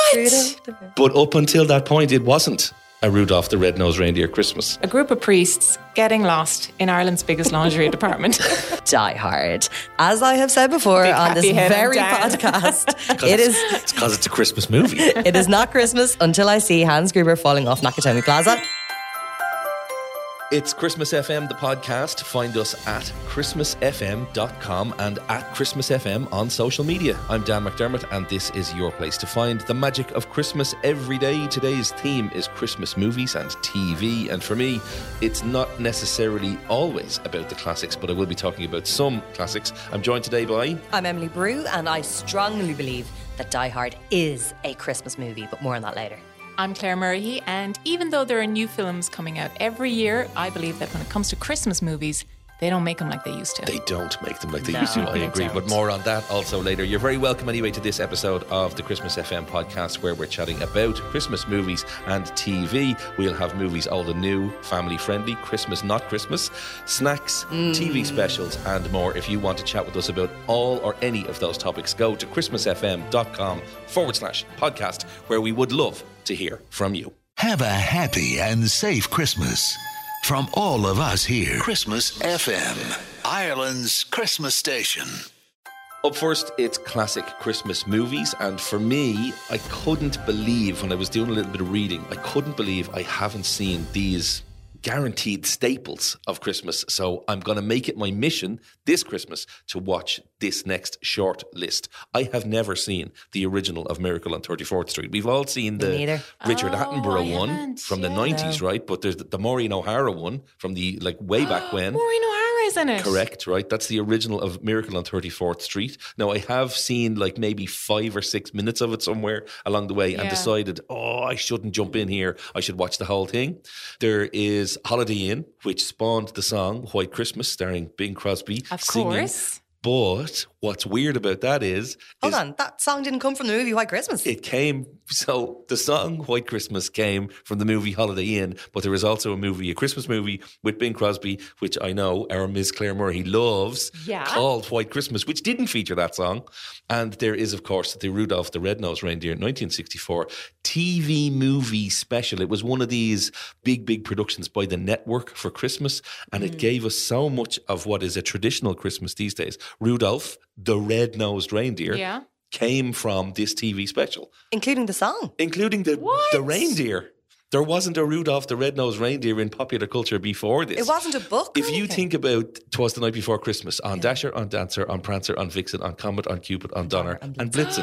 What? But up until that point, it wasn't a Rudolph the Red-Nosed Reindeer Christmas. A group of priests getting lost in Ireland's biggest lingerie department. Die Hard. As I have said before Big on this happy head very and down. podcast, It's because it's a Christmas movie. it is not Christmas until I see Hans Gruber falling off Nakatomi Plaza. It's Christmas FM, the podcast. Find us at christmasfm.com and at christmasfm on social media. I'm Dan McDermott, and this is your place to find the magic of Christmas every day. Today's theme is Christmas movies and TV, and for me, it's not necessarily always about the classics, but I will be talking about some classics. I'm joined today by... I'm Emily Brew, and I strongly believe that Die Hard is a Christmas movie, but more on that later. I'm Claire Murray, and even though there are new films coming out every year, I believe that when it comes to Christmas movies, they don't make them like they used to. They don't make them like they No, used to, I they agree. don't. But more on that also later. You're very welcome anyway to this episode of the Christmas FM podcast, where we're chatting about Christmas movies and TV. We'll have movies old and new, family friendly, Christmas, not Christmas, snacks, TV specials and more. If you want to chat with us about all or any of those topics, go to christmasfm.com/podcast, where we would love to hear from you. Have a happy and safe Christmas. From all of us here, Christmas FM, Ireland's Christmas station. Up first, it's classic Christmas movies, and for me, I couldn't believe, when I was doing a little bit of reading, I couldn't believe I haven't seen these guaranteed staples of Christmas. So I'm going to make it my mission this Christmas to watch this next short list. I have never seen the original of Miracle on 34th Street. We've all seen the neither. Richard I Attenborough one haven't, from the yeah. 90s, right? But there's the Maureen O'Hara one from the way back when. Maureen O'Hara's in it. Correct, right? That's the original of Miracle on 34th Street. Now, I have seen like maybe 5 or 6 minutes of it somewhere along the way and Yeah. decided, I shouldn't jump in here. I should watch the whole thing. There is Holiday Inn, which spawned the song White Christmas, starring Bing Crosby. Of singing. course. But what's weird about that is Hold on, that song didn't come from the movie White Christmas. so the song White Christmas came from the movie Holiday Inn, but there is also a Christmas movie with Bing Crosby, which I know our Miss Claire Murray loves, Yeah. called White Christmas, which didn't feature that song. And there is, of course, the Rudolph the Red-Nosed Reindeer 1964 TV movie special. It was one of these big productions by the network for Christmas, and it gave us so much of what is a traditional Christmas these days. Rudolph the Red-Nosed Reindeer Yeah. came from this TV special, Including the song. including the What? reindeer. There wasn't a Rudolph the Red-Nosed Reindeer in popular culture before this. It wasn't a book. or If you anything. think about 'Twas the Night Before Christmas, on Dasher, on Dancer, on Prancer, on Vixen, on Comet, on Cupid, on Donner, and Blitzen.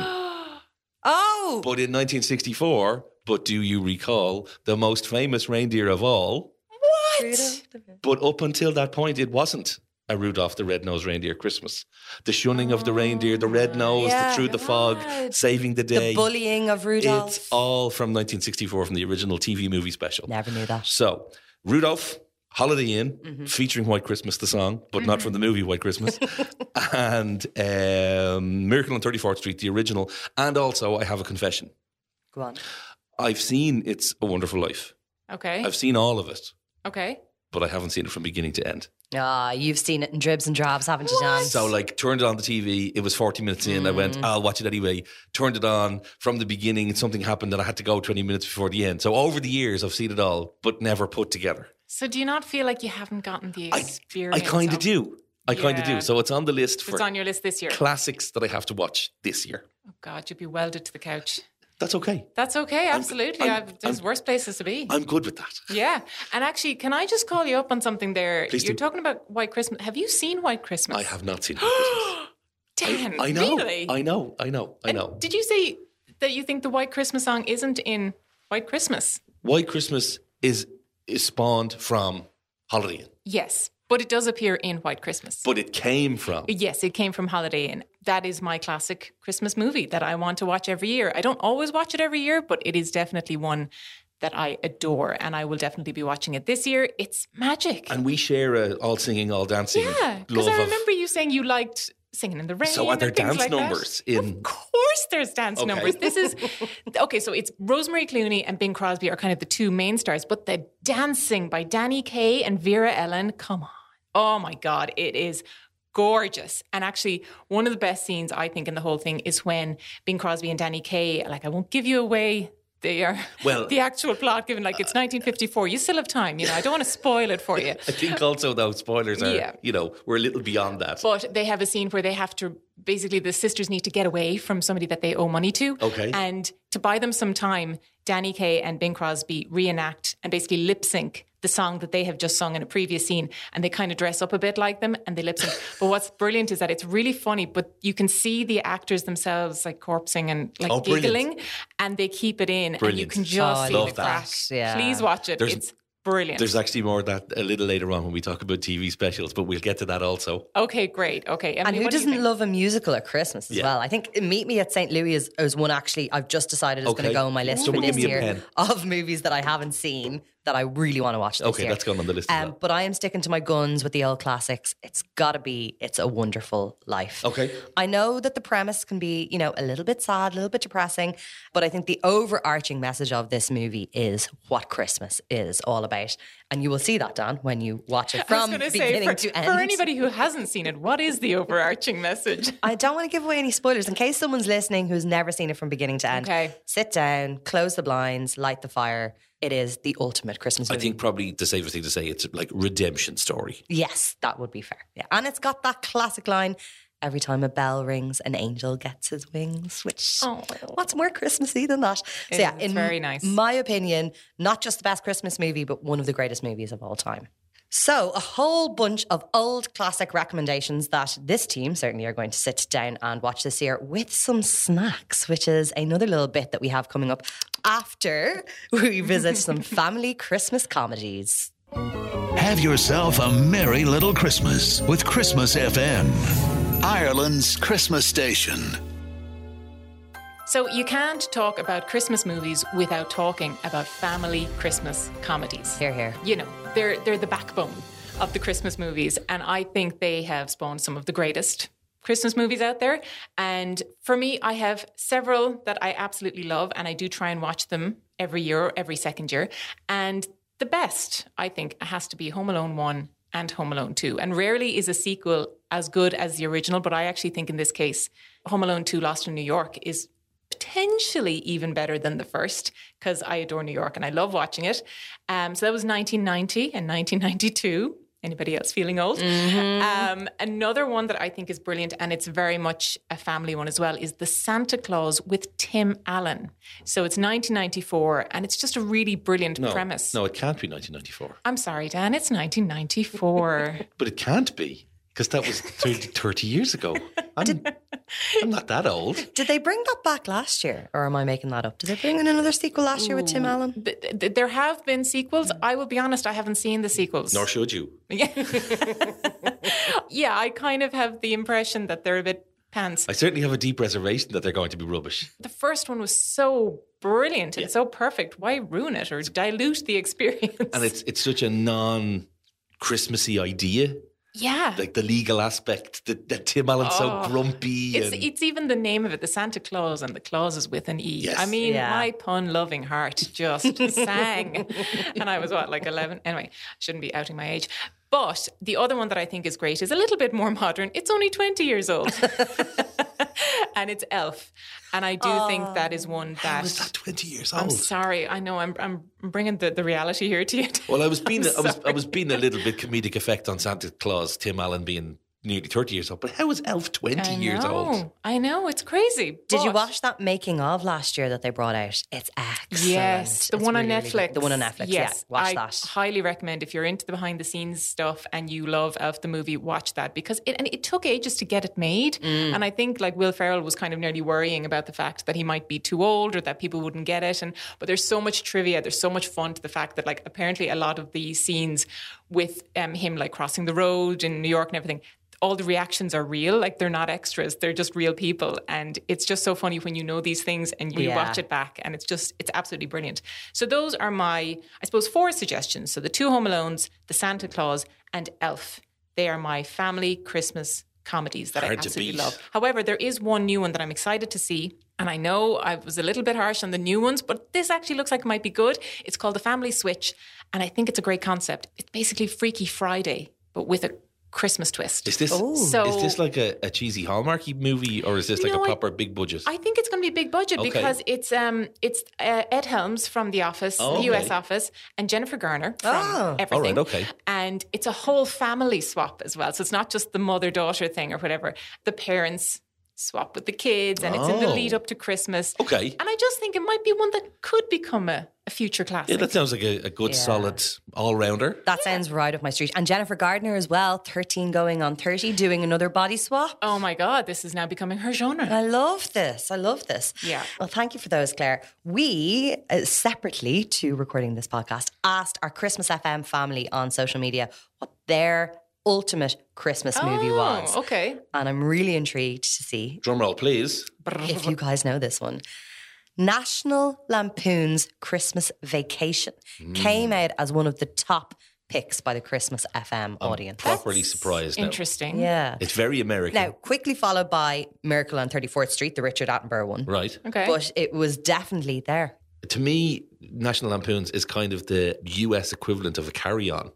Oh! But in 1964, do you recall the most famous reindeer of all? What? But up until that point, it wasn't a Rudolph the Red-Nosed Reindeer Christmas. The shunning of the reindeer, the red nose, Yeah. the through the fog, saving the day. The bullying of Rudolph. It's all from 1964 from the original TV movie special. Never knew that. So, Rudolph, Holiday Inn, featuring White Christmas, the song, but not from the movie White Christmas, and Miracle on 34th Street, the original. And also, I have a confession. Go on. I've seen It's a Wonderful Life. Okay. I've seen all of it, Okay. but I haven't seen it from beginning to end. Ah, you've seen it in dribs and drabs, haven't you, Dan? So, turned it on the TV. It was 40 minutes in. I went, I'll watch it anyway. Turned it on from the beginning. Something happened and I had to go 20 minutes before the end. So, over the years, I've seen it all, but never put together. So do you not feel like you haven't gotten the I experience? kind of do. I kind of Yeah. do. So, it's on the list for It's on your list this year. classics that I have to watch this year. Oh God, you'd be welded to the couch. That's okay. That's okay, absolutely. There's worse places to be. I'm good with that. Yeah. And actually, can I just call you up on something there? Please You're do. talking about White Christmas. Have you seen White Christmas? I have not seen White Christmas. Dan, I know. really? I know. And did you say that you think the White Christmas song isn't in White Christmas? White Christmas is spawned from Holiday Inn, Yes, but it does appear in White Christmas. but it came from. Yes, it came from Holiday Inn. That is my classic Christmas movie that I want to watch every year. I don't always watch it every year, but it is definitely one that I adore, and I will definitely be watching it this year. It's magic. And we share a all singing, all dancing Yeah, because love I of. remember you saying you liked Singing in the Rain. So are there and things dance like that. numbers in? Of course there's dance Okay. numbers. This is... Okay, so it's Rosemary Clooney and Bing Crosby are kind of the two main stars, but the dancing by Danny Kaye and Vera Ellen, come on. Oh my God, it is gorgeous. And actually, one of the best scenes, I think, in the whole thing is when Bing Crosby and Danny Kaye, like, I won't give you away the actual plot, given like it's 1954. You still have time, I don't want to spoil it for you. I think also, though, spoilers are, we're a little beyond that. But they have a scene where they have to, basically the sisters need to get away from somebody that they owe money to. Okay. And to buy them some time, Danny Kaye and Bing Crosby reenact and basically lip sync the song that they have just sung in a previous scene, and they kind of dress up a bit like them and they lip sync. But what's brilliant is that it's really funny, but you can see the actors themselves like corpsing and like giggling, and they keep it in, and you can just see the crack. Yeah. Please watch it. It's brilliant. There's actually more of that a little later on when we talk about TV specials, but we'll get to that also. Okay, great. Okay. Emily, and who doesn't love a musical at Christmas as well? I think Meet Me at St. Louis is one actually I've just decided is going to go on my list for this year of movies that I haven't seen that I really want to watch this year. Okay, that's going on the list as well. But I am sticking to my guns with the old classics. It's got to be It's a Wonderful Life. Okay. I know that the premise can be, a little bit sad, a little bit depressing, but I think the overarching message of this movie is what Christmas is all about. And you will see that, Dan, when you watch it from beginning to end. For anybody who hasn't seen it, what is the overarching message? I don't want to give away any spoilers in case someone's listening who's never seen it from beginning to end. Okay. Sit down, close the blinds, light the fire. It is the ultimate Christmas movie. I think probably the safest thing to say, it's like redemption story. Yes, that would be fair. Yeah. And it's got that classic line, every time a bell rings, an angel gets his wings, which, what's more Christmassy than that? So yeah, it's very nice. My opinion, not just the best Christmas movie, but one of the greatest movies of all time. So a whole bunch of old classic recommendations that this team certainly are going to sit down and watch this year with some snacks, which is another little bit that we have coming up after we visit some family Christmas comedies. Have yourself a merry little Christmas with Christmas FM, Ireland's Christmas station. So you can't talk about Christmas movies without talking about family Christmas comedies. Hear, hear. They're the backbone of the Christmas movies, and I think they have spawned some of the greatest Christmas movies out there. And for me, I have several that I absolutely love, and I do try and watch them every year or every second year. And the best, I think, has to be Home Alone 1 and Home Alone 2. And rarely is a sequel as good as the original, but I actually think in this case, Home Alone 2 Lost in New York is potentially even better than the first, because I adore New York and I love watching it. So that was 1990 and 1992. Anybody else feeling old? Mm-hmm. Another one that I think is brilliant, and it's very much a family one as well, is The Santa Claus with Tim Allen. So it's 1994, and it's just a really brilliant premise. No, it can't be 1994. I'm sorry, Dan, it's 1994. But it can't be, because that was 30 years ago. I'm not that old. Did they bring that back last year, or am I making that up? Did they bring in another sequel last year with Tim Allen? There have been sequels. I will be honest, I haven't seen the sequels. Nor should you. Yeah, I kind of have the impression that they're a bit pants. I certainly have a deep reservation that they're going to be rubbish. The first one was so brilliant and so perfect. Why ruin it or dilute the experience? And it's such a non-Christmassy idea. Yeah. Like the legal aspect, that Tim Allen's so grumpy. It's even the name of it, the Santa Claus, and the Claus is with an E. Yes. I mean, my pun-loving heart just sang. And I was, 11? Anyway, shouldn't be outing my age. But the other one that I think is great is a little bit more modern. It's only 20 years old. And it's Elf. And I do think that is one that... How is that 20 years old? I'm sorry. I know I'm bringing the reality here to you. Well, I was being a little bit comedic effect on Santa Claus, Tim Allen being nearly 30 years old. But how is Elf 20 years old? I know. It's crazy. Did you watch that making of last year that they brought out? It's excellent. Yes. The one on Netflix. The one on Netflix, yes. Yeah. Watch that. I highly recommend, if you're into the behind the scenes stuff and you love Elf the movie, watch that, because it took ages to get it made. And I think Will Ferrell was kind of nearly worrying about the fact that he might be too old or that people wouldn't get it. But there's so much trivia. There's so much fun to the fact that apparently a lot of the scenes with him crossing the road in New York and everything, all the reactions are real. They're not extras. They're just real people. And it's just so funny when you know these things and you watch it back, and it's absolutely brilliant. So those are my, I suppose, 4 suggestions. So the 2 Home Alones, the Santa Claus, and Elf. They are my family Christmas comedies that I absolutely love. However, there is one new one that I'm excited to see. And I know I was a little bit harsh on the new ones, but this actually looks like it might be good. It's called The Family Switch. And I think it's a great concept. It's basically Freaky Friday, but with a Christmas twist. Is this like a cheesy Hallmarky movie, or is this like a proper big budget? I think it's going to be big budget because it's Ed Helms from The Office, the US Office, and Jennifer Garner from Everything. All right, okay. And it's a whole family swap as well. So it's not just the mother-daughter thing or whatever. The parents swap with the kids, and it's in the lead up to Christmas. Okay. And I just think it might be one that could become a future classic. Yeah, that sounds like a good, solid all-rounder. That sounds right up my street. And Jennifer Gardner as well, 13 going on 30, doing another body swap. Oh my God, this is now becoming her genre. I love this. Yeah. Well, thank you for those, Claire. We, separately to recording this podcast, asked our Christmas FM family on social media what their ultimate Christmas movie was. Okay. And I'm really intrigued to see Drum roll, please. if you guys know this one. National Lampoon's Christmas Vacation came out as one of the top picks by the Christmas FM audience. Properly surprised now. Interesting. Yeah. It's very American. Now, quickly followed by Miracle on 34th Street, the Richard Attenborough one. Right. Okay. But it was definitely there. To me, National Lampoons is kind of the US equivalent of a Carry-On.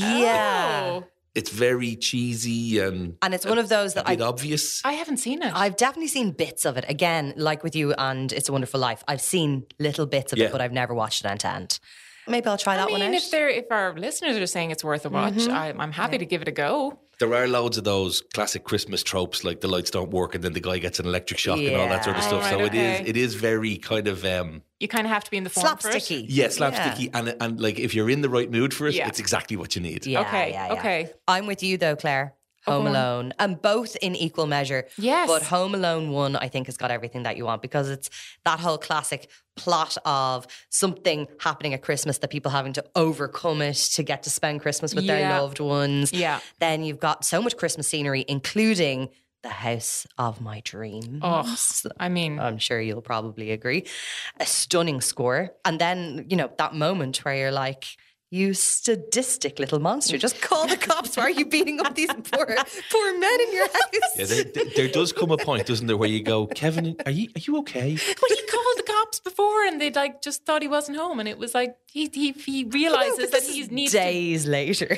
Yeah. Oh, It's very cheesy and And it's one of those that a bit obvious. I haven't seen it. I've definitely seen bits of it. Again, like with you and It's a Wonderful Life, I've seen little bits of it, but I've never watched it end to end. Maybe I'll try that one out. if our listeners are saying it's worth a watch, I'm happy to give it a go. There are loads of those classic Christmas tropes, like the lights don't work and then the guy gets an electric shock and all that sort of stuff. Right, So okay. it is very kind of You kind of have to be in the form for it. Slapsticky. slapsticky and like if you're in the right mood for it, Yeah. it's exactly what you need. Yeah, Okay, yeah, yeah. okay. I'm with you though, Claire. Home go on. Alone. And both in equal measure. Yes. But Home Alone 1, I think, has got everything that you want because it's that whole classic plot of something happening at Christmas that people having to overcome it to get to spend Christmas with their Yeah. loved ones. Yeah. Then you've got so much Christmas scenery, including the house of my dreams. Oh, I mean, I'm sure you'll probably agree. A stunning score. And then, that moment where you're like, you sadistic little monster, just call the cops. Why are you beating up these poor men in your house? Yeah, there does come a point, doesn't there, where you go, Kevin, are you okay? well, he called the cops before and they just thought he wasn't home. And it was like, he realizes that he needs days later.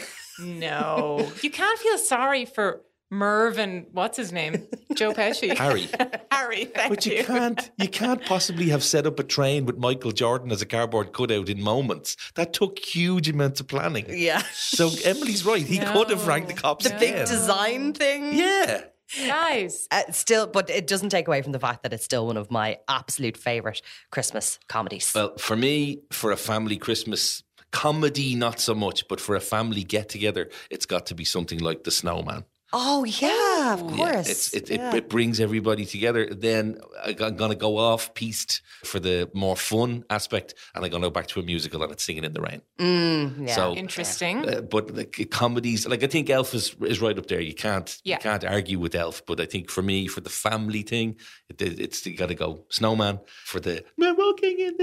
No. You can't feel sorry for Merv and what's his name? Joe Pesci. Harry. Harry, thank But you. you can't possibly have set up a train with Michael Jordan as a cardboard cutout in moments. That took huge amounts of planning. Yeah. So Emily's right. He could have rang the cops The big again. design thing. Yeah. Guys. Still, but it doesn't take away from the fact that it's still one of my absolute favourite Christmas comedies. Well, for me, for a family Christmas comedy, not so much, but for a family get-together, it's got to be something like The Snowman. Oh, yeah, of course. It brings everybody together. Then I'm going to go off-piste for the more fun aspect, and I'm going to go back to a musical, and it's Singing in the Rain. Yeah. So, Interesting. but like comedies, like I think Elf is right up there. You can't argue with Elf. But I think for me, for the family thing, it's you got to go Snowman for the we're walking in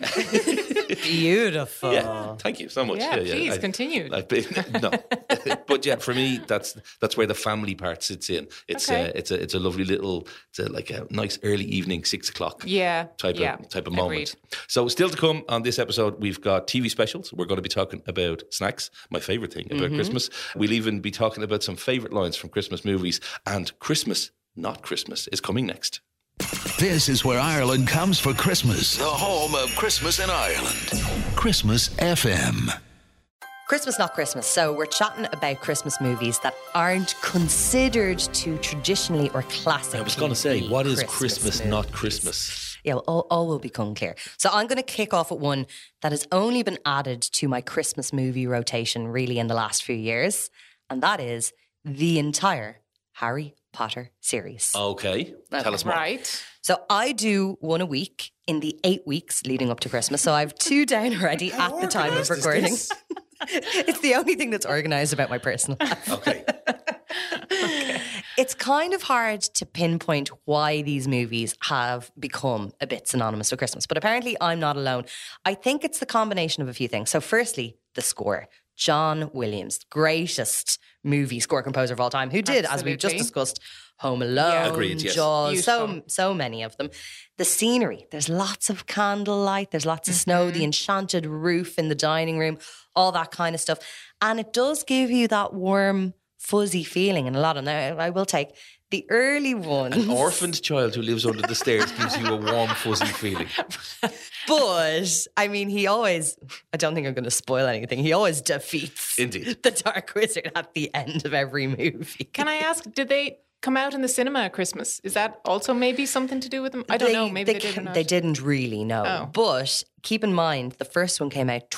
the Beautiful. Yeah, thank you so much. Yeah, please continue. No, but yeah, for me, that's where the family part sits in. It's Okay. it's a lovely little, like a nice early evening 6 o'clock. Yeah, type yeah, of moment. agreed. So still to come on this episode, we've got TV specials. We're going to be talking about snacks, my favourite thing about Christmas. We'll even be talking about some favourite lines from Christmas movies, and Christmas, Not Christmas is coming next. This is where Ireland comes for Christmas. The home of Christmas in Ireland. Christmas FM. Christmas, Not Christmas. So we're chatting about Christmas movies that aren't considered to traditionally or classically I was going to say, be what is Christmas, Not movies. Christmas? Yeah, well, all will become clear. So I'm going to kick off with one that has only been added to my Christmas movie rotation really in the last few years, and that is the entire Harry Potter series. Okay, tell us more. Right. So I do one a week in the 8 weeks leading up to Christmas. So I have 2 down already at the time of recording. It's the only thing that's organised about my personal life. Okay. It's kind of hard to pinpoint why these movies have become a bit synonymous with Christmas, but apparently I'm not alone. I think it's the combination of a few things. So firstly, the score. John Williams, greatest movie score composer of all time, who did, as we've just Absolutely. discussed, Home Alone, Agreed, yes. Jaws, Beautiful. so many of them. The scenery, there's lots of candlelight, there's lots of snow, the enchanted roof in the dining room, all that kind of stuff. And it does give you that warm, fuzzy feeling in a lot of them. I will take the early ones. An orphaned child who lives under the stairs gives you a warm, fuzzy feeling. But, I mean, I don't think I'm going to spoil anything. He always defeats Indeed. the Dark Wizard at the end of every movie. Can I ask, did they come out in the cinema at Christmas? Is that also maybe something to do with them? I don't know. Maybe they did or not. They didn't really know. Oh. But keep in mind, the first one came out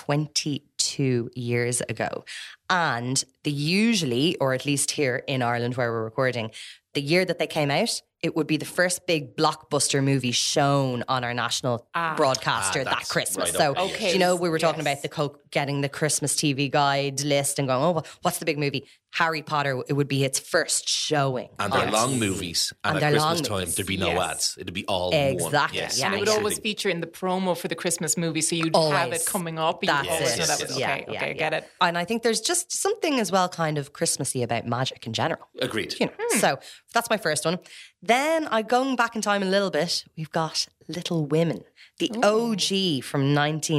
22 years ago. And they usually, or at least here in Ireland where we're recording, the year that they came out, it would be the first big blockbuster movie shown on our national broadcaster that Christmas. right So, up, okay. you know, we were talking Yes. about getting the Christmas TV guide list and going, oh, what's the big movie? Harry Potter, it would be its first showing. And on they're long TV. movies. And And at they're long Christmas time, movies. there'd be no Yes. ads. It'd be all Exactly, one. Yes. yeah. And it would Yeah. always feature in the promo for the Christmas movie. So you'd have Always. it coming up. You'd That's always it. know that was Yes. okay. Okay, get it. And I think there's just something as well kind of Christmassy about magic in general. Agreed. You know, so that's my first one. Then going back in time a little bit, we've got Little Women, the OG from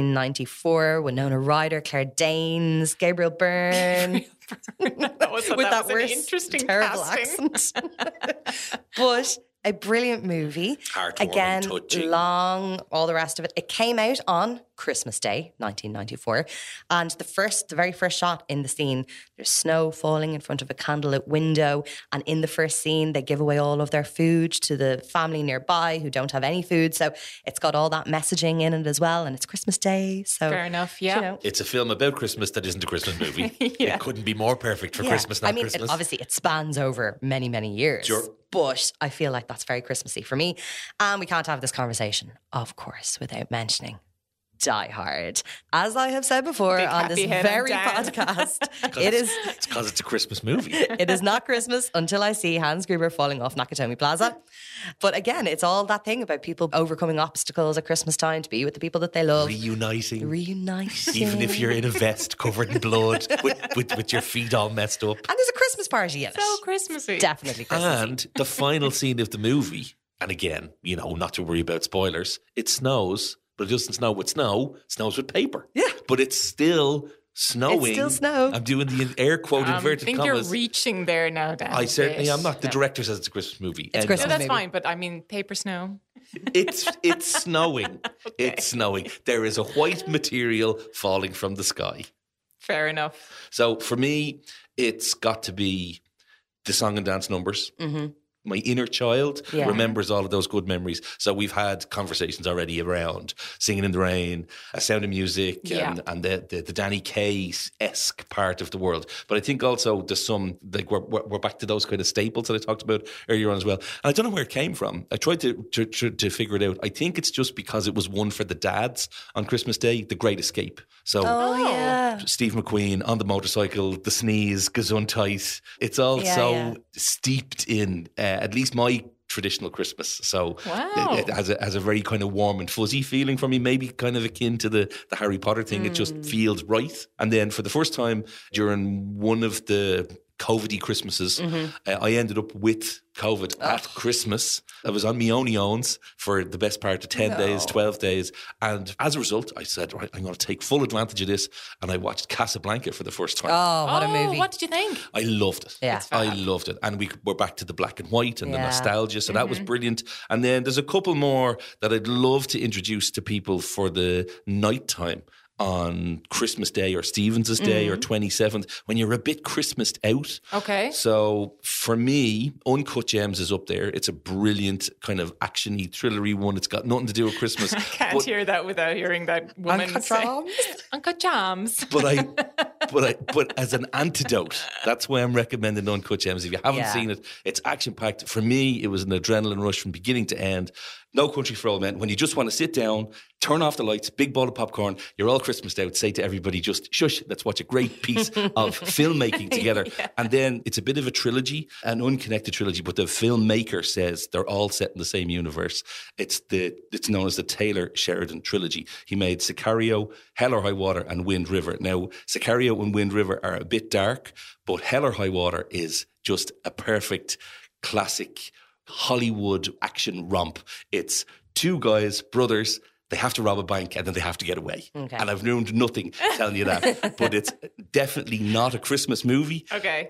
1994, Winona Ryder, Claire Danes, Gabriel Byrne. That was, With that was an worst, interesting terrible casting. accent. But a brilliant movie. Heartwarming, Again, touching. long, all the rest of it. It came out on Christmas Day, 1994. And the very first shot in the scene, there's snow falling in front of a candlelit window. And in the first scene, they give away all of their food to the family nearby who don't have any food. So it's got all that messaging in it as well. And it's Christmas Day. So Fair enough, yeah. You know, It's a film about Christmas that isn't a Christmas movie. It couldn't be more perfect for Christmas, not I mean, Christmas. obviously, it spans over many, many years. Sure. But I feel like that's very Christmassy for me. And we can't have this conversation, of course, without mentioning Die Hard. As I have said before Big on this happy head very on Dan. podcast, it is It's because it's a Christmas movie. it is not Christmas until I see Hans Gruber falling off Nakatomi Plaza. But again, it's all that thing about people overcoming obstacles at Christmas time to be with the people that they love. Reuniting. Reuniting. Even if you're in a vest covered in blood with your feet all messed up. And there's a Christmas party in it. So Christmassy. Definitely Christmassy. And the final scene of the movie, and again, you know, not to worry about spoilers, it snows, but it doesn't snow with snow, it snows with paper. Yeah. But it's still snowing. It's still snow. I'm doing the air quote I inverted think commas. you're reaching there now, Dan. I certainly am Yes. not. The No. director says it's a Christmas movie. It's End Christmas of. No, that's maybe. fine, but I mean, paper snow. It's snowing. It's snowing. There is a white material falling from the sky. Fair enough. So for me, it's got to be the song and dance numbers. Mm-hmm. My inner child Yeah. remembers all of those good memories. So we've had conversations already around Singing in the Rain, A Sound of Music, Yeah. and the Danny Kaye-esque part of the world. But I think also there's some, like we're back to those kind of staples that I talked about earlier on as well. And I don't know where it came from. I tried to figure it out. I think it's just because it was one for the dads on Christmas Day, The Great Escape. So Oh, yeah. Steve McQueen on the motorcycle, the sneeze, Gesundheit. It's all Yeah, so yeah. steeped in at least my traditional Christmas. So Wow. it has a very kind of warm and fuzzy feeling for me, maybe kind of akin to the Harry Potter thing. It just feels right. And then for the first time during one of the COVID-y Christmases, I ended up with COVID at Christmas. I was on my own for the best part of 10 days, 12 days. And as a result, I said, right, I'm going to take full advantage of this. And I watched Casablanca for the first time. Oh, what a movie. What did you think? I loved it. Yeah. I loved it. And we're back to the black and white and the Yeah. nostalgia. So that was brilliant. And then there's a couple more that I'd love to introduce to people for the nighttime on Christmas Day or Stephen's Day or 27th when you're a bit Christmased out. Okay. So for me, Uncut Gems is up there. It's a brilliant kind of action-y, thrillery one. It's got nothing to do with Christmas. I can't but, hear that without hearing that woman Uncut say, Gems? Uncut Gems. but as an antidote, that's why I'm recommending Uncut Gems. If you haven't Yeah. seen it, it's action-packed. For me, it was an adrenaline rush from beginning to end. No Country for Old Men. When you just want to sit down, turn off the lights, big bowl of popcorn, you're all Christmased out, say to everybody, just shush, let's watch a great piece of filmmaking together. And then it's a bit of a trilogy, an unconnected trilogy, but the filmmaker says they're all set in the same universe. It's known as the Taylor Sheridan trilogy. He made Sicario, Hell or High Water, and Wind River. Now, Sicario and Wind River are a bit dark, but Hell or High Water is just a perfect classic Hollywood action romp. It's two guys, brothers, they have to rob a bank and then they have to get away. Okay. And I've ruined nothing telling you that. But it's definitely not a Christmas movie. Okay. But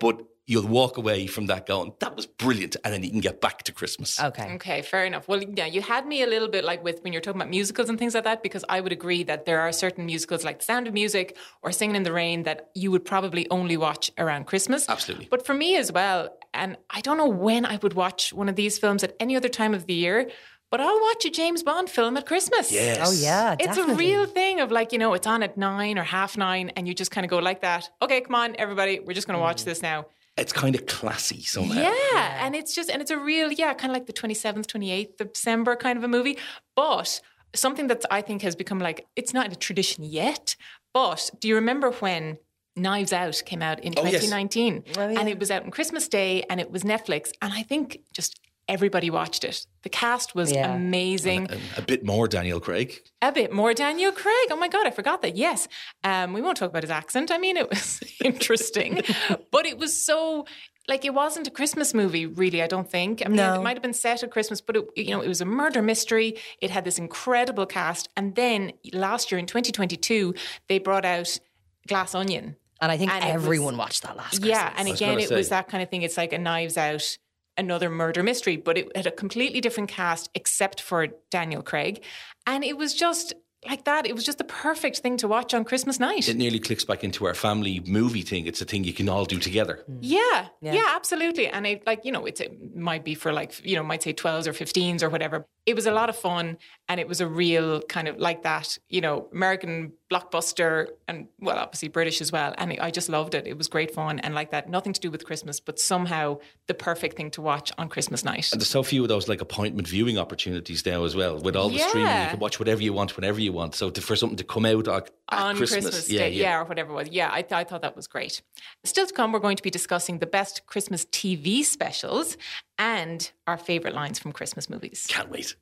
you'll walk away from that going, that was brilliant. And then you can get back to Christmas. Okay, fair enough. Well, yeah, you had me a little bit like with when you're talking about musicals and things like that, because I would agree that there are certain musicals like The Sound of Music or Singing in the Rain that you would probably only watch around Christmas. Absolutely. But for me as well, and I don't know when I would watch one of these films at any other time of the year, but I'll watch a James Bond film at Christmas. Yes. Oh, yeah, It's definitely. a real thing of like, it's on at 9 or 9:30 and you just kind of go like that. Okay, come on, everybody, we're just going to watch this now. It's kind of classy somehow. Yeah, and it's a real, kind of like the 27th, 28th of December kind of a movie. But something that I think has become like, it's not a tradition yet, but do you remember when Knives Out came out in Oh, yes. 2019? Oh, yeah. And it was out on Christmas Day and it was Netflix. And I think just everybody watched it. The cast was Yeah. amazing. And a bit more Daniel Craig. A bit more Daniel Craig. Oh my God, I forgot that. Yes. We won't talk about his accent. I mean, it was interesting, but it was so, like, it wasn't a Christmas movie, really, I don't think. I mean, No. it might have been set at Christmas, but it was a murder mystery. It had this incredible cast. And then last year in 2022, they brought out Glass Onion. And I think And it was- everyone watched that last Christmas. Yeah, and was again, gonna it was say. that kind of thing. It's like a Knives Out, another murder mystery, but it had a completely different cast except for Daniel Craig. And it was just like that. It was just the perfect thing to watch on Christmas night. It nearly clicks back into our family movie thing. It's a thing you can all do together. Yeah, absolutely. And it it might be for might say 12s or 15s or whatever. It was a lot of fun and it was a real kind of like that, American blockbuster and, well, obviously British as well. And I just loved it. It was great fun and like that. Nothing to do with Christmas, but somehow the perfect thing to watch on Christmas night. And there's so few of those like appointment viewing opportunities now as well. With all the streaming, you can watch whatever you want, whenever you want. So for something to come out at on Christmas, Day, or whatever it was. Yeah, I thought that was great. Still to come, we're going to be discussing the best Christmas TV specials and our favourite lines from Christmas movies. Can't wait.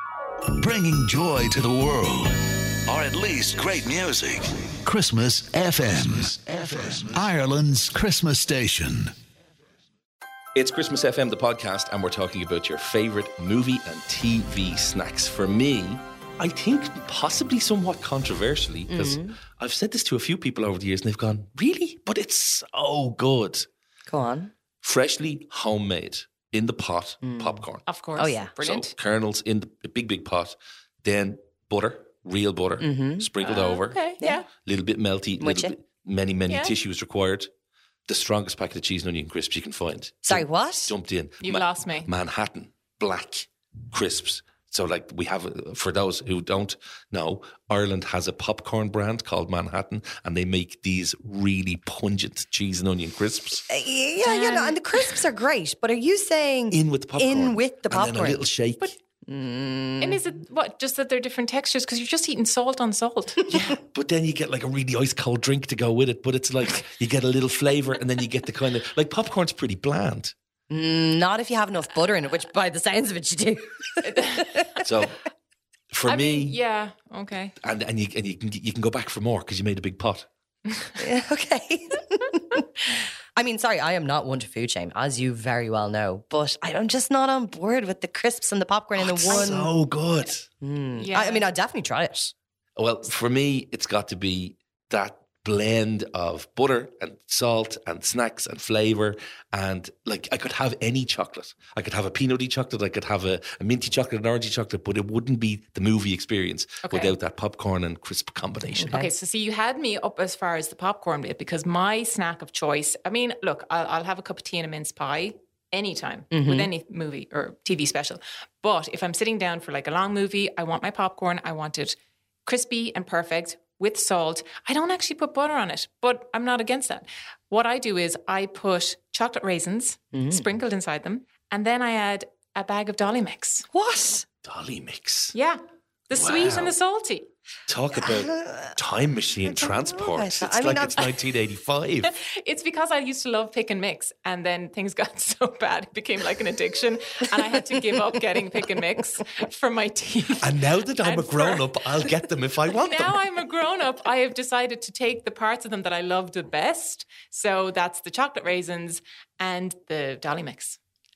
Bringing joy to the world, or at least great music. Christmas FM, Ireland's Christmas station. It's Christmas FM, the podcast, and we're talking about your favourite movie and TV snacks. For me, I think possibly somewhat controversially, because I've said this to a few people over the years and they've gone, really? But it's so good. Go on. Freshly homemade, in the pot, popcorn. Of course. Oh, yeah. Brilliant. So kernels in the big pot, then butter, real butter, sprinkled over. Okay, yeah. Little bit melty, With little bit, many Yeah. tissues required. The strongest packet of cheese and onion crisps you can find. Sorry, what? Dumped in. You've lost me. Manhattan black crisps. So like we have, for those who don't know, Ireland has a popcorn brand called Manhattan and they make these really pungent cheese and onion crisps. Yeah, and the crisps are great, but are you saying In with the popcorn. In with the And then popcorn. a little shake. And is it just that they're different textures? Because you're just eating salt on salt. Yeah, but then you get like a really ice cold drink to go with it. But it's like you get a little flavour and then you get the kind of, like popcorn's pretty bland. Not if you have enough butter in it, which by the sounds of it you do. So for I me, mean, yeah, okay. and you can go back for more because you made a big pot. Yeah, okay. I mean, sorry, I am not one to food shame, as you very well know, but I'm just not on board with the crisps and the popcorn in the one. So good. Yeah. I mean, I'd definitely try it. Well, for me, it's got to be that blend of butter and salt and snacks and flavour. And like, I could have any chocolate. I could have a peanutty chocolate. I could have a minty chocolate, an orangey chocolate, but it wouldn't be the movie experience without that popcorn and crisp combination. Okay, so see, you had me up as far as the popcorn bit because my snack of choice, I mean, look, I'll have a cup of tea and a mince pie anytime with any movie or TV special. But if I'm sitting down for like a long movie, I want my popcorn. I want it crispy and perfect with salt. I don't actually put butter on it, but I'm not against that. What I do is I put chocolate raisins sprinkled inside them, and then I add a bag of Dolly Mix. What? Dolly Mix. Yeah, the sweet and the salty. Talk about time machine transport. It's I mean, like it's 1985. It's because I used to love pick and mix, and then things got so bad it became like an addiction, and I had to give up getting pick and mix for my teeth. And now that I'm a And grown up, I'll get them if I want them. Now I'm a grown up. I have decided to take the parts of them that I loved the best. So that's the chocolate raisins and the Dolly Mix.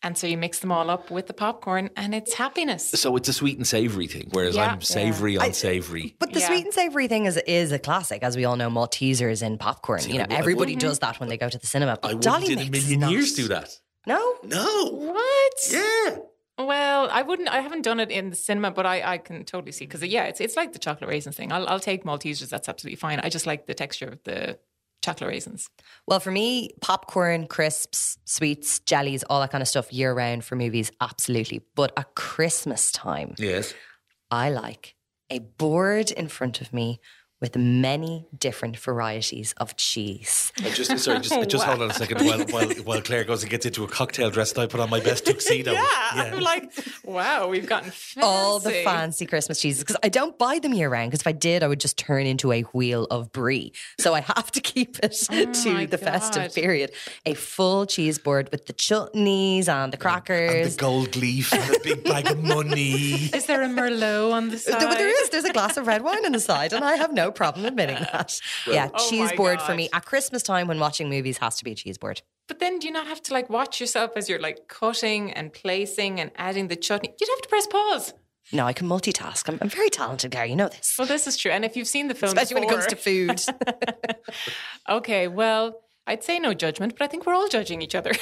And so you mix them all up with the popcorn and it's happiness. So it's a sweet and savoury thing, whereas I'm savoury on savoury. But the sweet and savoury thing is a classic. As we all know, Maltesers in popcorn. See, everybody does that when they go to the cinema. But I Dolly wouldn't in a Mix million not. years do that. No? No. What? Yeah. Well, I haven't done it in the cinema, but I can totally see. Because, it's like the chocolate raisins thing. I'll take Maltesers. That's absolutely fine. I just like the texture of the chocolate raisins. Well, for me, popcorn, crisps, sweets, jellies, all that kind of stuff year round for movies, absolutely. But at Christmas time, Yes. I like a board in front of me with many different varieties of cheese. Just hold on a second while Claire goes and gets into a cocktail dress and I put on my best tuxedo. I'm like, wow, we've gotten fancy. All the fancy Christmas cheeses. Because I don't buy them year round, because if I did, I would just turn into a wheel of brie. So I have to keep it to the festive period. A full cheese board with the chutneys and the crackers. And the gold leaf and a big bag of money. Is there a Merlot on the side? But there is. There's a glass of red wine on the side, and I have no problem admitting that. Cheese my board for God. me at Christmas time when watching movies has to be a cheese board. But then do you not have to watch yourself as you're cutting and placing and adding the chutney? You'd have to press pause. No, I can multitask. I'm very talented, Gary. You know this. Well, this is true. And if you've seen the film Especially when it comes to before- food. Okay, well, I'd say no judgment, but I think we're all judging each other.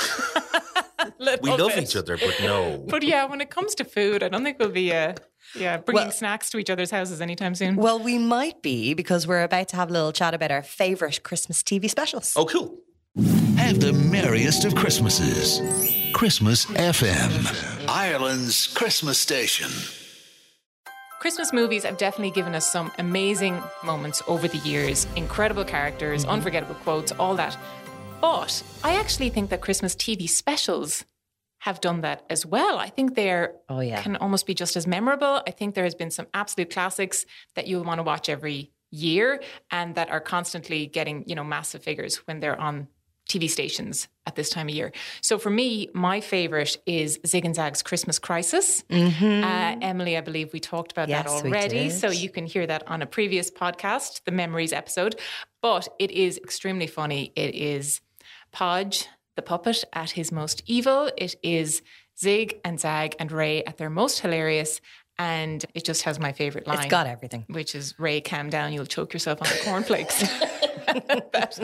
We love each other, but no. But when it comes to food, I don't think we'll be bringing snacks to each other's houses anytime soon. Well, we might be, because we're about to have a little chat about our favourite Christmas TV specials. Oh, cool. Have the merriest of Christmases. Christmas FM, Ireland's Christmas station. Christmas movies have definitely given us some amazing moments over the years, incredible characters, unforgettable quotes, all that. But I actually think that Christmas TV specials have done that as well. I think they can almost be just as memorable. I think there has been some absolute classics that you'll want to watch every year and that are constantly getting, massive figures when they're on TV stations at this time of year. So for me, my favourite is Zig and Zag's Christmas Crisis. Emily, I believe we talked about that already. So you can hear that on a previous podcast, the Memories episode. But it is extremely funny. It is Podge, the puppet, at his most evil. It is Zig and Zag and Ray at their most hilarious. And it just has my favourite line. It's got everything. Which is, Ray, calm down, you'll choke yourself on the cornflakes. That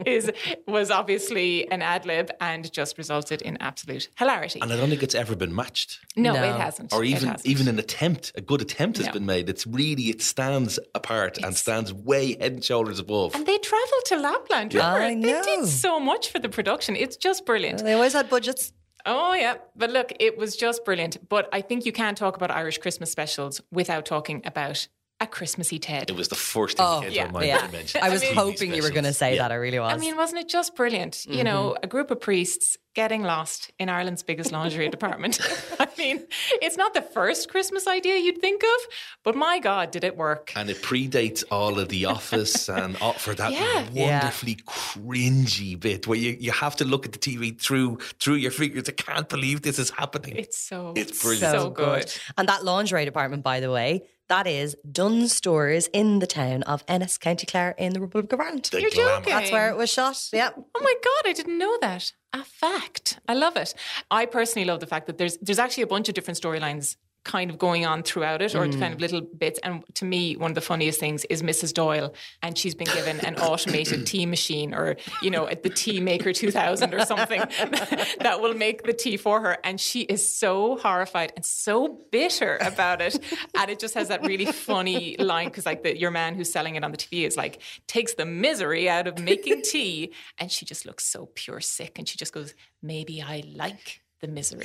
was obviously an ad-lib and just resulted in absolute hilarity. And I don't think it's ever been matched. No, it hasn't. Or even an attempt, a good attempt has been made. It stands apart and stands way head and shoulders above. And they travelled to Lapland. Remember? I know. They did so much for the production. It's just brilliant. They always had budgets. Oh, yeah. But look, it was just brilliant. But I think you can't talk about Irish Christmas specials without talking about A Christmassy Ted. It was the first thing that came to my mind when you mentioned I was TV hoping you were going to say that. I really was. I mean, wasn't it just brilliant? You know, a group of priests getting lost in Ireland's biggest lingerie department. I mean, it's not the first Christmas idea you'd think of, but my God, did it work. And it predates all of The Office and for that wonderfully cringy bit where you have to look at the TV through your fingers. I can't believe this is happening. It's brilliant. so good. And that lingerie department, by the way, that is Dunn's Stores in the town of Ennis, County Clare in the Republic of Ireland. The You're glamour. joking. That's where it was shot. Yeah. Oh my God, I didn't know that. A fact. I love it. I personally love the fact that there's actually a bunch of different storylines kind of going on throughout it, or kind of little bits. And to me, one of the funniest things is Mrs. Doyle, and she's been given an automated tea machine, or, the Tea Maker 2000 or something that will make the tea for her. And she is so horrified and so bitter about it. And it just has that really funny line, because your man who's selling it on the TV is takes the misery out of making tea. And she just looks so pure sick. And she just goes, maybe I like the misery.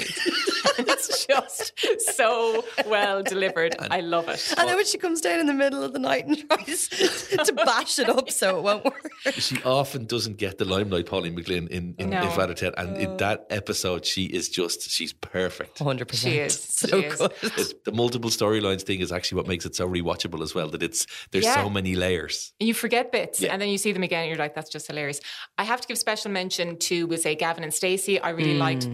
It's just so well delivered. I love it. And then when she comes down in the middle of the night and tries to bash it up so it won't work. She often doesn't get the limelight, Pauline McGlynn, in Father Ted. And in that episode, she's perfect. 100%. She is. So She is. good. The multiple storylines thing is actually what makes it so rewatchable as well, that there's so many layers. You forget bits and then you see them again and you're like, that's just hilarious. I have to give special mention to, we'll say, Gavin and Stacey. I really liked that series.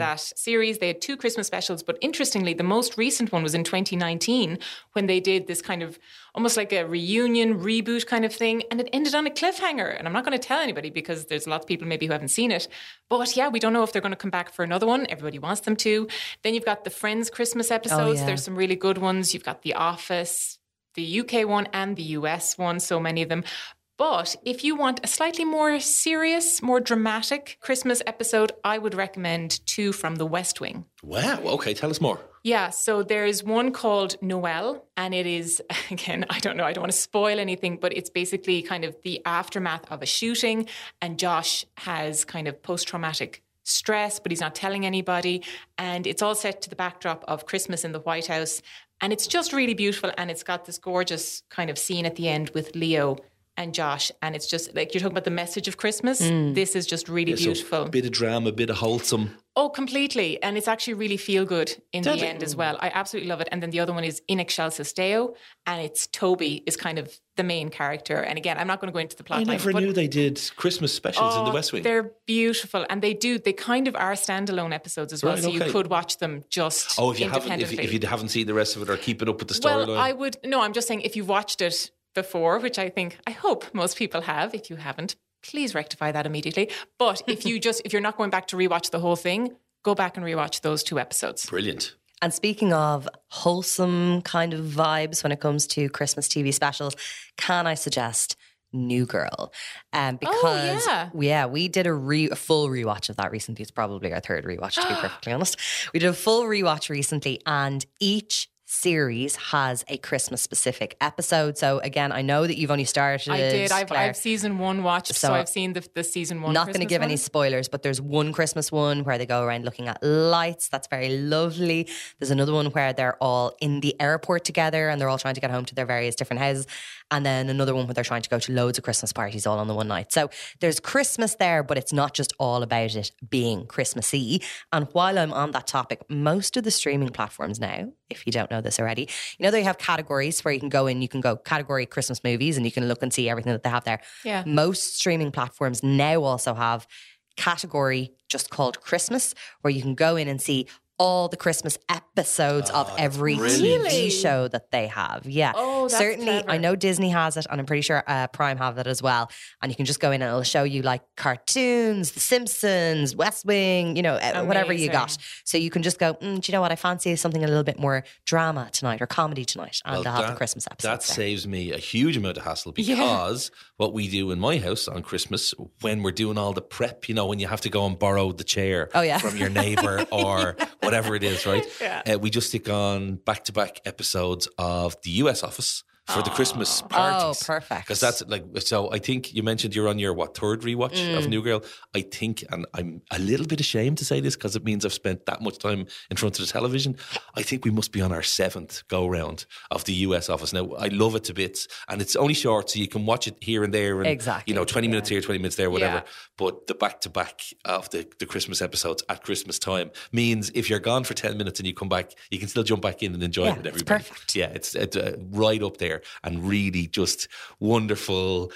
series. They had 2 Christmas specials, but interestingly, the most recent one was in 2019 when they did this kind of almost like a reunion reboot kind of thing, and it ended on a cliffhanger. And I'm not going to tell anybody because there's lots of people maybe who haven't seen it. But yeah, we don't know if they're going to come back for another one. Everybody wants them to. Then you've got the Friends Christmas episodes. yeah. There's some really good ones. You've got The Office, the UK one and the US one, so many of them. But if you want a slightly more serious, more dramatic Christmas episode, I would recommend 2 from The West Wing. Wow. Okay, tell us more. Yeah, so there's one called Noel, and it is, again, I don't want to spoil anything, but it's basically kind of the aftermath of a shooting, and Josh has kind of post-traumatic stress, but he's not telling anybody, and it's all set to the backdrop of Christmas in the White House, and it's just really beautiful, and it's got this gorgeous kind of scene at the end with Leo and Josh, and it's just like you're talking about the message of Christmas. This is just really beautiful. So a bit of drama, a bit of wholesome. Oh, completely. And it's actually really feel good in the end as well. I absolutely love it. And then the other one is In Excelsis Deo, and it's Toby is kind of the main character. And again, I'm not going to go into the plot. I never knew they did Christmas specials in the West Wing. They're beautiful, and they kind of are standalone episodes as well. Right, so okay. you could watch them just independently. If you haven't seen the rest of it or keeping up with the storyline. Well, I'm just saying if you've watched it before, which I hope most people have. If you haven't, please rectify that immediately. But if you're not going back to rewatch the whole thing, go back and rewatch those 2 episodes. Brilliant. And speaking of wholesome kind of vibes when it comes to Christmas TV specials, can I suggest New Girl? Because we did a full rewatch of that recently. It's probably our 3rd rewatch, to be perfectly honest. We did a full rewatch recently, and each series has a Christmas specific episode. So again, I know that you've only started. I did. I've season 1 watched, so I've seen the season 1. Not going to give any spoilers, but there's one Christmas one where they go around looking at lights. That's very lovely. There's another one where they're all in the airport together and they're all trying to get home to their various different houses. And then another one where they're trying to go to loads of Christmas parties all on the one night. So there's Christmas there, but it's not just all about it being Christmassy. And while I'm on that topic, most of the streaming platforms now, if you don't know this already, they have categories where you can go in, you can go category Christmas movies and you can look and see everything that they have there. Yeah. Most streaming platforms now also have category just called Christmas, where you can go in and see all the Christmas episodes of every TV show that they have. Yeah. Oh, that's certainly clever. I know Disney has it, and I'm pretty sure Prime have it as well. And you can just go in and it'll show you like cartoons, The Simpsons, West Wing, whatever you got. So you can just go, do you know what? I fancy something a little bit more drama tonight or comedy tonight. And they'll have the Christmas episodes. That saves me a huge amount of hassle, because what we do in my house on Christmas, when we're doing all the prep, when you have to go and borrow the chair from your neighbour or whatever it is, right? We just stick on back-to-back episodes of The US Office for the Christmas parties. Oh, perfect. Because that's so I think you mentioned you're on your 3rd rewatch of New Girl. I think, and I'm a little bit ashamed to say this because it means I've spent that much time in front of the television. I think we must be on our 7th go round of The US Office. Now, I love it to bits, and it's only short, so you can watch it here and there, and exactly. 20 minutes here, 20 minutes there, whatever. Yeah. But the back-to-back of the Christmas episodes at Christmas time means if you're gone for 10 minutes and you come back, you can still jump back in and enjoy it with everybody. It's perfect. Yeah, it's right up there, and really just wonderful,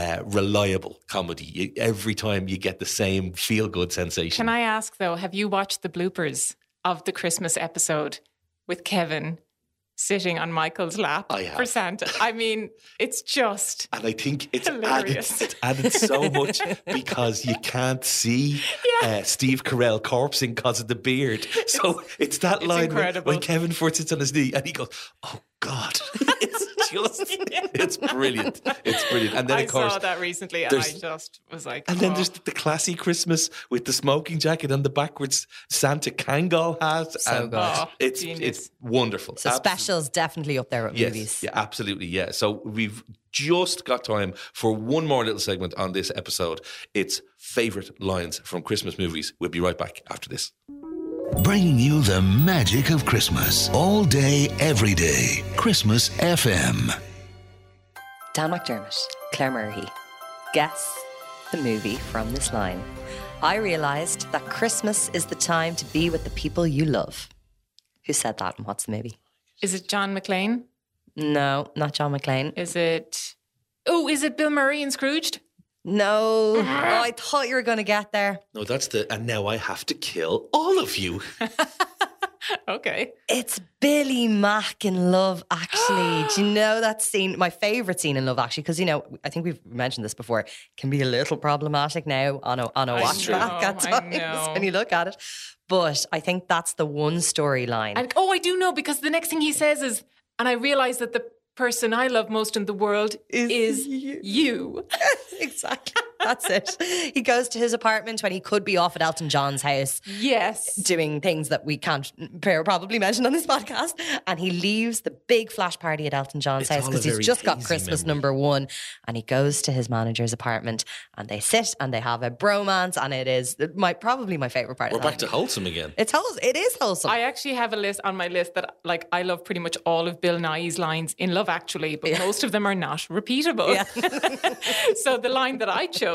reliable comedy. Every time you get the same feel-good sensation. Can I ask though, have you watched the bloopers of the Christmas episode with Kevin sitting on Michael's lap for Santa? I mean, it's just and I think it's hilarious. added so much because you can't see Steve Carell corpsing because of the beard. So it's that line when Kevin Ford sits on his knee and he goes, "Oh God." It's brilliant. It's brilliant. And then I of course saw that recently and I just was like, and then there's the classy Christmas with the smoking jacket and the backwards Santa Kangol hat. So good. It's wonderful. So specials definitely up there with movies. Yeah, absolutely. Yeah. So we've just got time for one more little segment on this episode. It's favourite lines from Christmas movies. We'll be right back after this. Bringing you the magic of Christmas all day, every day. Christmas FM. Dan McDermott, Claire Murray. Guess the movie from this line. I realised that Christmas is the time to be with the people you love. Who said that and what's the movie? Is it John McClane? No, not John McClane. Is it Bill Murray in Scrooged? No. Oh, I thought you were going to get there. No, that's and now I have to kill all of you. Okay. It's Billy Mack in Love Actually. Do you know that scene? My favourite scene in Love Actually, because, I think we've mentioned this before, can be a little problematic now on a watch back at times when you look at it. But I think that's the one storyline. And I do know, because the next thing he says is, and I realise that the person I love most in the world is you. Exactly. That's it. He goes to his apartment when he could be off at Elton John's house. Yes. Doing things that we can't probably mention on this podcast. And he leaves the big flash party at Elton John's house because he's just got Christmas #1. And he goes to his manager's apartment and they sit and they have a bromance. And it is probably my favourite part. We're back to wholesome again. It is wholesome. I actually have a list on my list that I love pretty much all of Bill Nighy's lines in Love Actually, but most of them are not repeatable. Yeah. So the line that I chose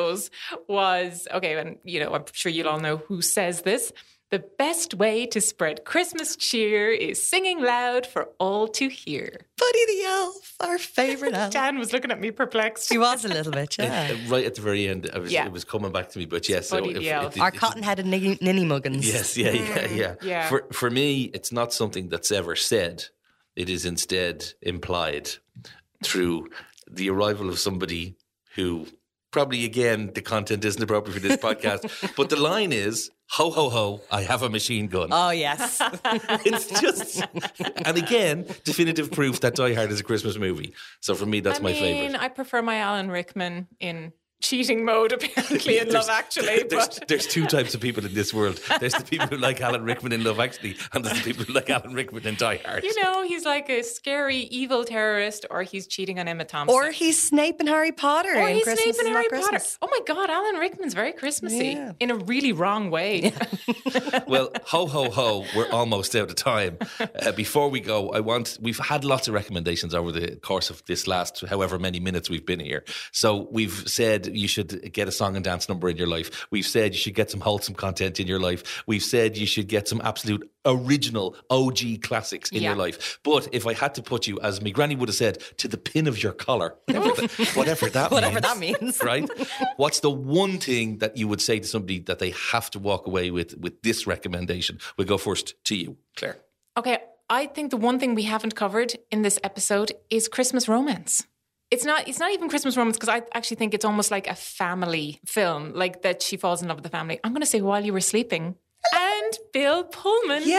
was, okay, and I'm sure you'll all know who says this. The best way to spread Christmas cheer is singing loud for all to hear. Buddy the Elf, our favourite elf. Dan was looking at me perplexed. He was a little bit, yeah. Right at the very end, it was coming back to me. But yes, Buddy the Elf. Our cotton-headed ninny muggins. Yes, yeah. For me, it's not something that's ever said. It is instead implied through the arrival of somebody who... Probably, again, the content isn't appropriate for this podcast, but the line is, ho, ho, ho, I have a machine gun. Oh, yes. It's just, and again, definitive proof that Die Hard is a Christmas movie. So for me, that's my favourite. I prefer my Alan Rickman in cheating mode, apparently, in Love Actually. There's two types of people in this world. There's the people who like Alan Rickman in Love Actually, and there's the people who like Alan Rickman in Die Hard. He's like a scary, evil terrorist, or he's cheating on Emma Thompson. Or he's Snape in Harry Potter. Or he's Snape in Harry Potter. Oh my God, Alan Rickman's very Christmassy in a really wrong way. Yeah. Well, ho, ho, ho, we're almost out of time. Before we go, we've had lots of recommendations over the course of this last however many minutes we've been here. So we've said you should get a song and dance number in your life. We've said you should get some wholesome content in your life. We've said you should get some absolute original OG classics in your life. But if I had to put you, as my granny would have said, to the pin of your collar, whatever that means, right? What's the one thing that you would say to somebody that they have to walk away with this recommendation? We'll go first to you, Claire. Okay, I think the one thing we haven't covered in this episode is Christmas romance. It's not even Christmas romance, because I actually think it's almost like a family film, like that she falls in love with the family. I'm going to say While You Were Sleeping. And Bill Pullman from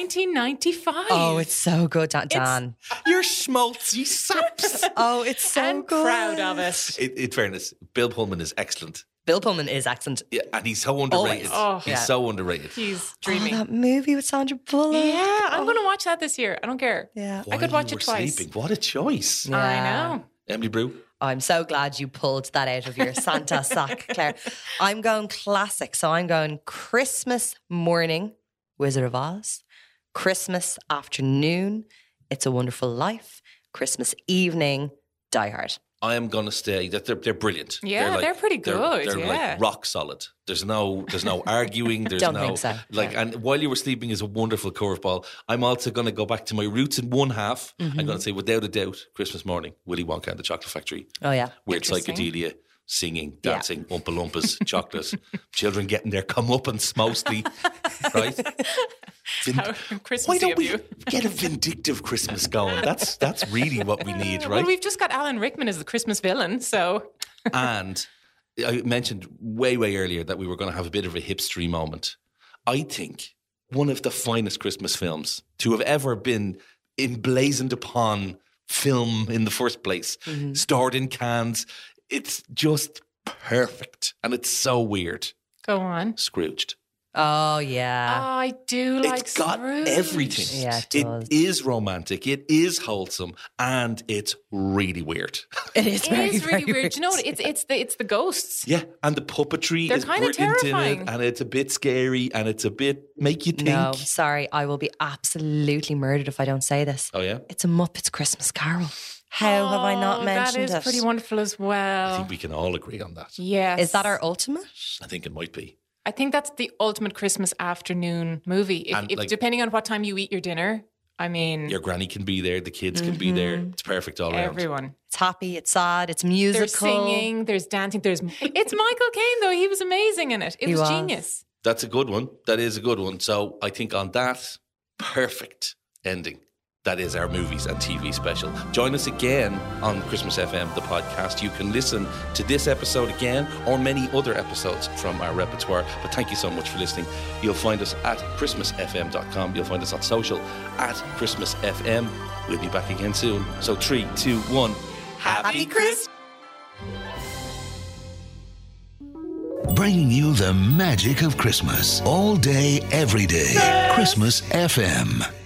1995. Oh, it's so good, Dan. Your schmaltzy saps. Oh, it's so good. Proud of it. In fairness, Bill Pullman is excellent. Bill Pullman is excellent. Yeah, and he's so underrated. He's so underrated. He's dreaming. Oh, that movie with Sandra Bullock. Yeah, I'm going to watch that this year. I don't care. Yeah. I could watch it twice. Sleeping. What a choice. Yeah. I know. Emily Brew. I'm so glad you pulled that out of your Santa sack, Claire. I'm going classic. So I'm going Christmas morning, Wizard of Oz. Christmas afternoon, It's a Wonderful Life. Christmas evening, Die Hard. I am going to say that they're brilliant. Yeah, they're pretty good. They're like rock solid. There's no arguing. There's Don't think so. And While You Were Sleeping is a wonderful curveball. I'm also going to go back to my roots in one half. Mm-hmm. I'm going to say, without a doubt, Christmas morning, Willy Wonka and the Chocolate Factory. Oh yeah, weird psychedelia, singing, dancing, Oompa Loompas, chocolate, children getting their comeuppance mostly, right? Why don't we get a vindictive Christmas going? That's really what we need, right? Well, we've just got Alan Rickman as the Christmas villain, so. And I mentioned way earlier that we were going to have a bit of a hipstery moment. I think one of the finest Christmas films to have ever been emblazoned upon film in the first place, stored in cans. It's just perfect. And it's so weird. Go on. Scrooged. Oh, yeah. Oh, I do like It's got Scrooge. everything. Yeah, it does. It is romantic. It is wholesome. And it's really weird. It is very, really very weird. Do you know what? It's the ghosts. Yeah, and the puppetry They're is kinda brilliant in terrifying. it. And it's a bit scary. And it's a bit make you think. No, sorry. I will be absolutely murdered if I don't say this. Oh, yeah? It's a Muppets Christmas Carol. How have I not mentioned it? That is pretty wonderful as well. I think we can all agree on that. Yes. Is that our ultimate? I think it might be. I think that's the ultimate Christmas afternoon movie. If depending on what time you eat your dinner, I mean, Your granny can be there, the kids can be there. It's perfect all around. everyone. It's happy, it's sad, it's musical. There's singing, there's dancing, it's Michael Caine though. He was amazing in it. It was genius. That's a good one. That is a good one. So I think on that perfect ending, that is our movies and TV special. Join us again on Christmas FM, the podcast. You can listen to this episode again or many other episodes from our repertoire. But thank you so much for listening. You'll find us at christmasfm.com. You'll find us on social at christmasfm. We'll be back again soon. So 3, 2, 1. Happy Christmas! Bringing you the magic of Christmas all day, every day. Christmas FM.